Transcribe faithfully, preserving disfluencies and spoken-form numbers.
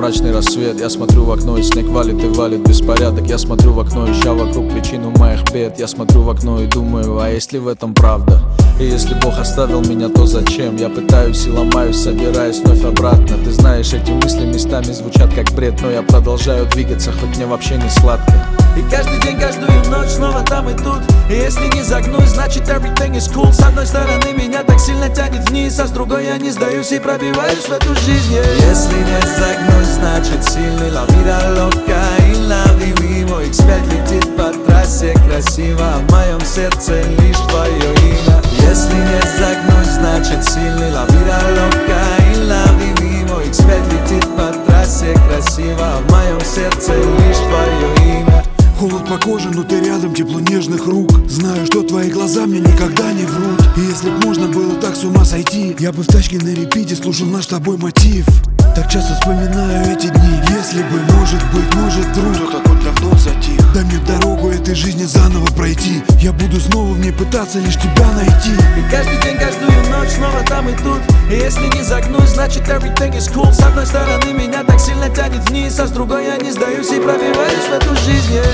табачный рассвет. Я смотрю в окно, и снег валит и валит беспорядок. Я смотрю в окно, ища вокруг причину моих бед. Я смотрю в окно и думаю, а есть ли в этом правда? И если Бог оставил меня, то зачем? Я пытаюсь и ломаюсь, собираюсь вновь обратно. Ты знаешь, эти мысли местами звучат как бред, но я продолжаю двигаться, хоть мне вообще не сладко. И каждый день, каждую ночь снова там и тут. И если не загнусь, значит everything is cool. С одной стороны меня так сильно тянет вниз, а с другой я не сдаюсь и пробиваюсь в эту жизнь, yeah. Если не загнусь, значит сильный. La vida loca и la vivimos. икс пять летит по трассе красиво, а в моем сердце лишь твое имя. Если не загнусь, значит сильный. La vida loca и la vivimos. икс пять летит по трассе красиво, а в моем сердце лишь твое имя. Холод по коже, но ты рядом, тепло нежных рук. Знаю, что твои глаза мне никогда не врут. И если б можно было так с ума сойти, я бы в тачке на репите слушал наш с тобой мотив. Так часто вспоминаю эти дни. Если бы, может быть, может друг, кто-то тут давно затих. Дай мне дорогу этой жизни заново пройти. Я буду снова в ней пытаться лишь тебя найти. И каждый день, каждую ночь снова там и тут. И если не загнусь, значит everything is cool. С одной стороны меня так сильно тянет вниз, а с другой я не сдаюсь и пробиваюсь в эту жизнь, yeah.